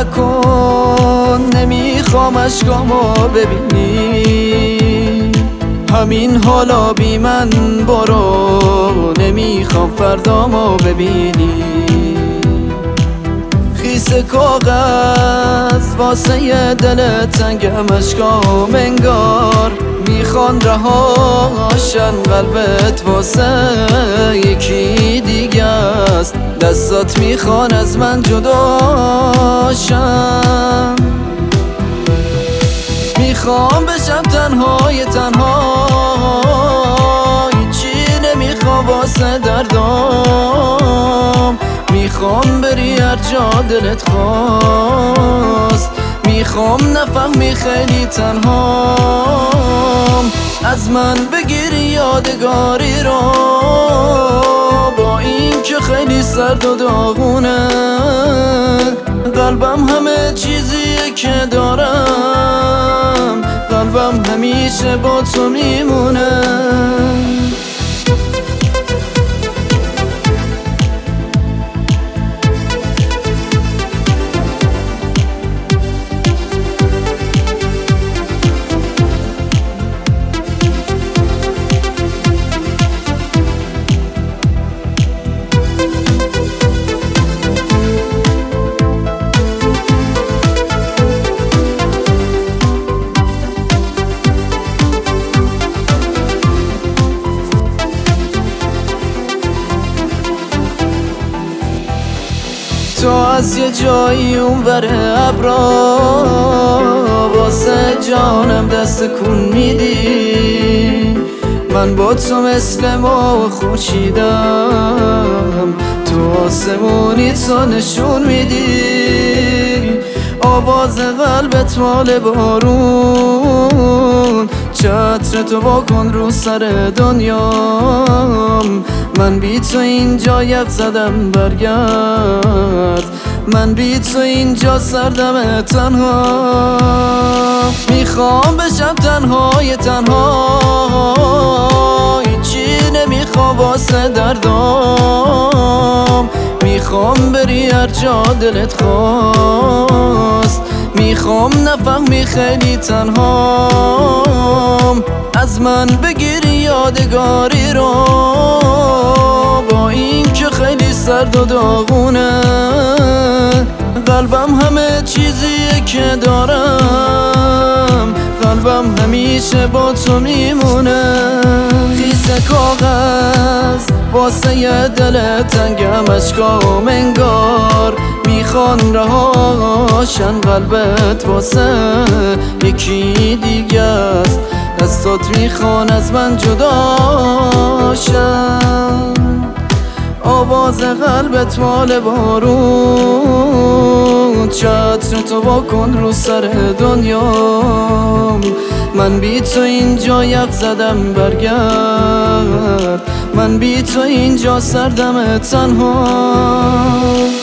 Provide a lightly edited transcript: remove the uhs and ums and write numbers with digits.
نکن، نمیخوام اشکامو ببینی. همین حالا بی من برو، نمیخوام فردامو ببینی. خیس کاغذ واسه دل تنگم، اشکام انگار میخوان رهاشن. قلبت واسه یکی دیگه است، دستات میخوان از من جداشم. میخوام بشم تنهای هیچی نمیخوام واسه دردام. میخوام بری هر جا دلت خواست، میخوام نفهمی خیلی تنهام. از من بگیری یادگاری رو، با این که خیلی سرد و داغونه. قلبم همه چیزیه که دارم، قلبم همیشه با تو میمونه. تو از یه جایی اونور ابرا واسه جانم دست کن میدی. من با تو مثل ماه خورشیدم، تو آسمونی تو نشون میدی. آواز قلبت مال بارون، چتر تو واکن رو سر دنیام. من بی تو اینجا یخ زدم برگرد، من بی تو اینجا سردم تنها. میخوام بشم تنهای هیچی نمیخوام واسه دردام. میخوام بری هر جا دلت خواست، میخوام نفهمی خیلی تنهام. از من بگیری یادگاری رو، با این که خیلی سرد و داغونه. قلبم همه چیزیه که دارم، قلبم همیشه با تو میمونه. خیس کاغذ واسه دل تنگم، اشکام انگار میخوان رهاشن. قلبت واسه یکی دیگه است، دستات میخوان از من جداشن. آواز قلبت مال بارون، چتر تو واکن رو سر دنیام. من بی تو اینجا یخ زدم برگرد، من بی تو اینجا سردم تنها.